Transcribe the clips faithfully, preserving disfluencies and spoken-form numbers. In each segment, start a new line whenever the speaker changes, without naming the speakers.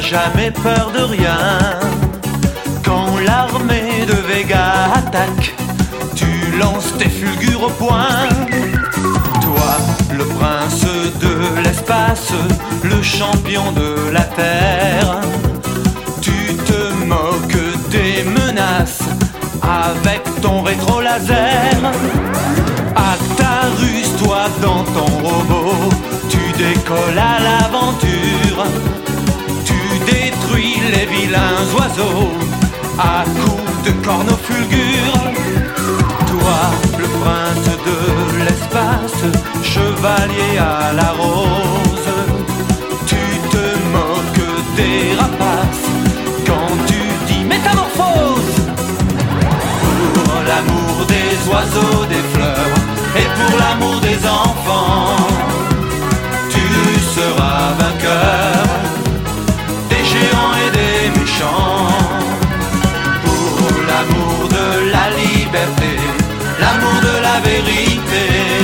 jamais peur de rien. Quand l'armée de Vega attaque, tu lances tes fulgures au poing. Toi, le prince de l'espace, le champion de la terre, tu te moques des menaces avec ton rétro-laser. À ta ruse, toi dans ton robot, tu décolles à l'aventure. Tu détruis les vilains oiseaux à coups de cornes fulgures. Toi, le prince de l'espace, chevalier à la rose, tu te moques des rapaces quand tu dis métamorphose. Pour l'amour des oiseaux, des fleurs, et pour l'amour des enfants, tu seras vainqueur des géants et des méchants. Pour l'amour de la liberté, l'amour de la vérité,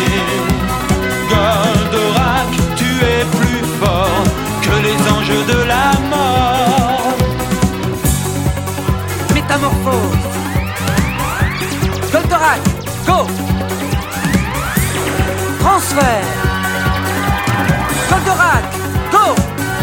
Goldorak, tu es plus fort que les anges de la mort.
Métamorphose. Goldorak, go. Transfert. Goldorak, go.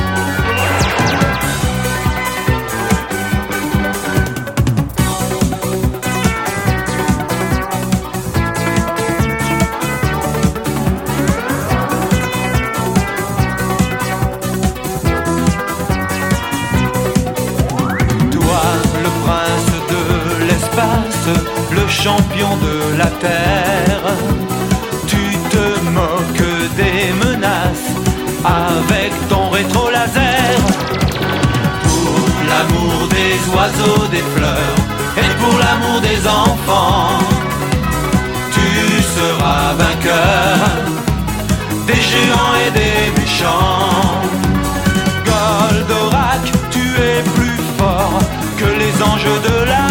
Le champion de la terre, tu te moques des menaces avec ton rétro-laser. Pour l'amour des oiseaux, des fleurs, et pour l'amour des enfants, tu seras vainqueur des géants et des méchants. Goldorak, tu es plus fort que les anges de la